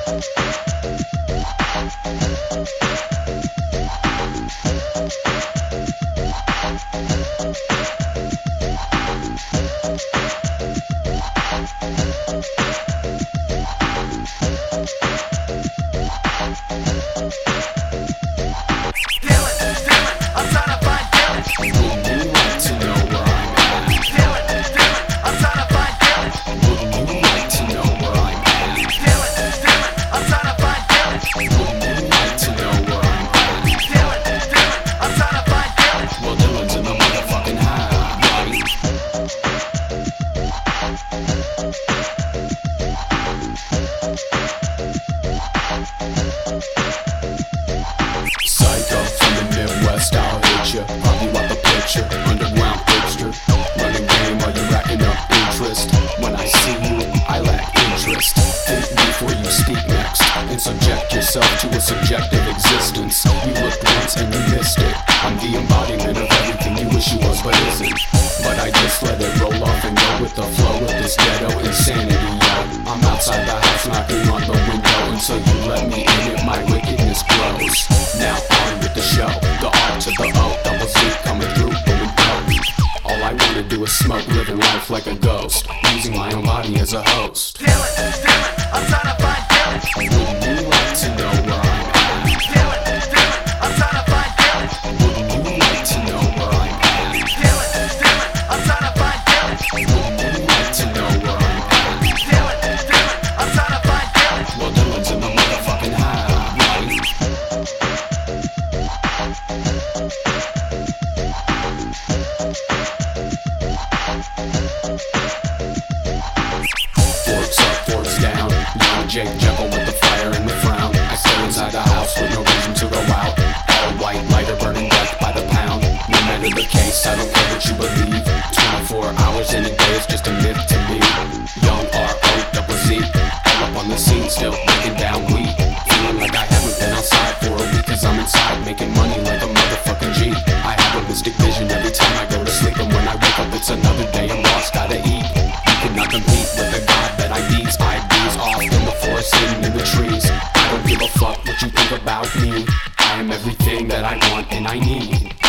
Psycho from the Midwest, I'll hit ya. Probably want the picture, underground fixture. Running game while you're racking up interest. When I see you, I lack interest. Think before you speak next, and subject yourself to a subjective existence. You looked once and you missed it. I'm the embodiment of everything you wish you was but isn't. But I just let it roll off and go with the flow of this ghetto insanity, yo. I'm outside the house knocking on the window, and so you let me in it, my wickedness grows. Now on with the show, the R to the O, double Z coming through, booming dope. All I wanna do is smoke, living life like a ghost, using my own body as a host. Kill it, I'm trying to find kill it. Wouldn't you like to know where I'm at? Kill it, I'm trying to find kill it. Wouldn't you like to know where I'm at? Kill it, I'm trying to find kill it. Wouldn't you like to know where I'm at? Kill it, I'm trying to find kill it. Well, Dylan's in the motherfucking high, right? Forks up, forks down. Young Jake Jekyll with the fire and the frown. I stay inside the house with no reason to go out. All white lighter burning death by the pound. No matter the case, I don't care what you believe. 24 hours in a day is just a myth to me. Young R-O-double-Z, all up on the scene, still breaking down weed. Feeling like I haven't been outside for a week, cause I'm inside making money like a motherfucking G. I have a mystic vision every time I go to sleep, and when I wake up it's another day, I'm lost, gotta eat. You cannot compete with the god that I bees. Off in the forest, hidden in the trees. I don't give a fuck what you think about me. I am everything that I want and I need.